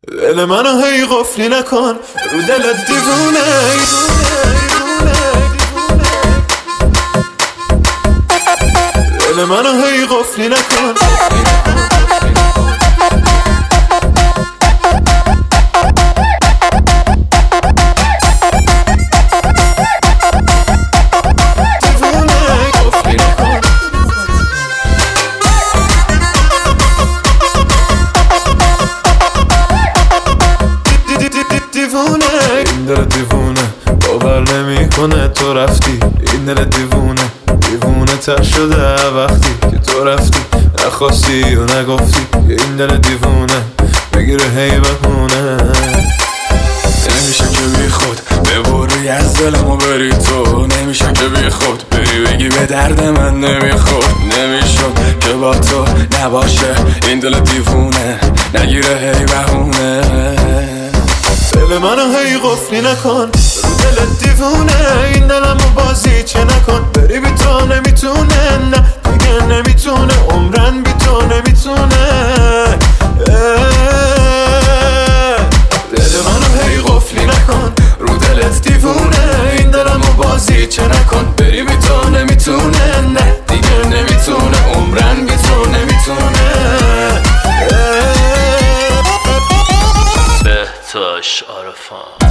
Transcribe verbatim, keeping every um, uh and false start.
دل منو هی قفلی نکن، رو دلت دیوونه دل منو هی قفلی نکن. این دل دیوونه باور نمی کنه تو رفتی، این دل دیوونه دیوونه تر شده وقتی که تو رفتی، نخواستی و نگفتی. این دل دیوونه بگیره هی بهونه، نمیشه که بی خود ببری از دلمو بری تو، نمیشه که بی خود بری بگی به درد من نمیخورد. نمیشد که با تو نباشه این دل دیوونه، نگیره هی بهونه. دل منو هی قفلی نکن، رو دلت دیوونه، این دلمو بازی چه نکن. بری بی تو نمیتونه، نه دیگه نمیتونه، عمرن بی تو نمیتونه. دل منو هی قفلی نکن، رو دلت دیوونه، این دلمو بازی چه نکن. بری بی تو نمیتونه، نه دیگه نمیتونه، عمرن بی تو نمیتونه. بهتاش عارفان